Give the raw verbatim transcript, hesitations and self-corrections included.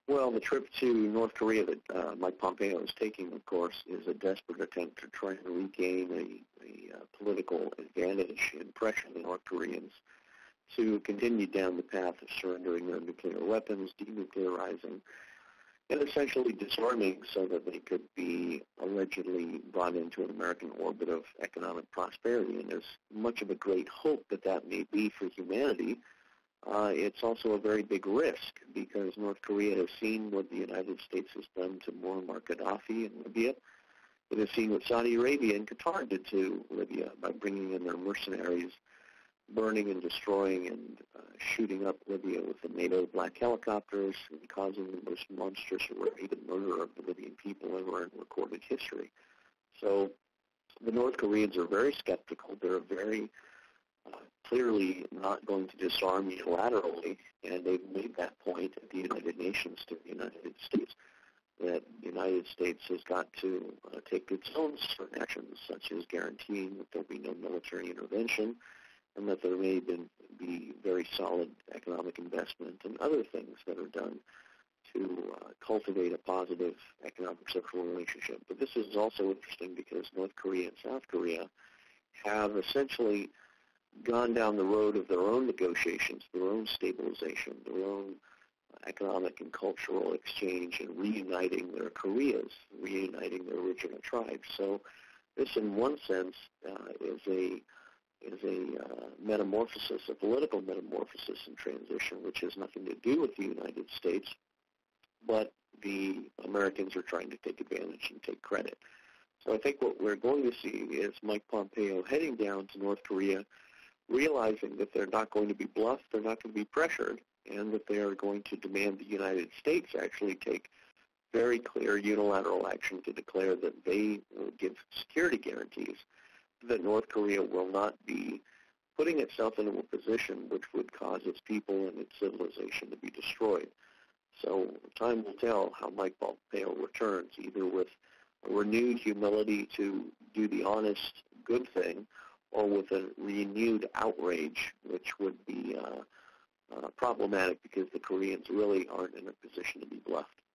Well, the trip to North Korea that uh, Mike Pompeo is taking, of course, is a desperate attempt to try and regain a, a uh, political advantage and pressure the North Koreans to continue down the path of surrendering their nuclear weapons, denuclearizing, and essentially disarming so that they could be allegedly brought into an American orbit of economic prosperity. And as much of a great hope that that may be for humanity, uh, it's also a very big risk because North Korea has seen what the United States has done to Muammar Gaddafi in Libya. It has seen what Saudi Arabia and Qatar did to Libya by bringing in their mercenaries, burning and destroying and uh, shooting up Libya with the NATO black helicopters and causing the most monstrous rape and murder of the Libyan people ever in recorded history. So the North Koreans are very skeptical. They're very uh, clearly not going to disarm unilaterally, and they've made that point at the United Nations to the United States, that the United States has got to uh, take its own certain actions, such as guaranteeing that there'll be no military intervention, and that there may be very solid economic investment and other things that are done to uh, cultivate a positive economic social relationship. But this is also interesting because North Korea and South Korea have essentially gone down the road of their own negotiations, their own stabilization, their own economic and cultural exchange, and reuniting their Koreas, reuniting their original tribes. So this, in one sense, uh, is a is a uh, metamorphosis, a political metamorphosis and transition, which has nothing to do with the United States, but the Americans are trying to take advantage and take credit. So I think what we're going to see is Mike Pompeo heading down to North Korea, realizing that they're not going to be bluffed, they're not going to be pressured, and that they are going to demand the United States actually take very clear unilateral action to declare that they will give security guarantees that North Korea will not be putting itself into a position which would cause its people and its civilization to be destroyed. So time will tell how Mike Pompeo returns, either with a renewed humility to do the honest, good thing, or with a renewed outrage, which would be uh, uh, problematic because the Koreans really aren't in a position to be bluffed.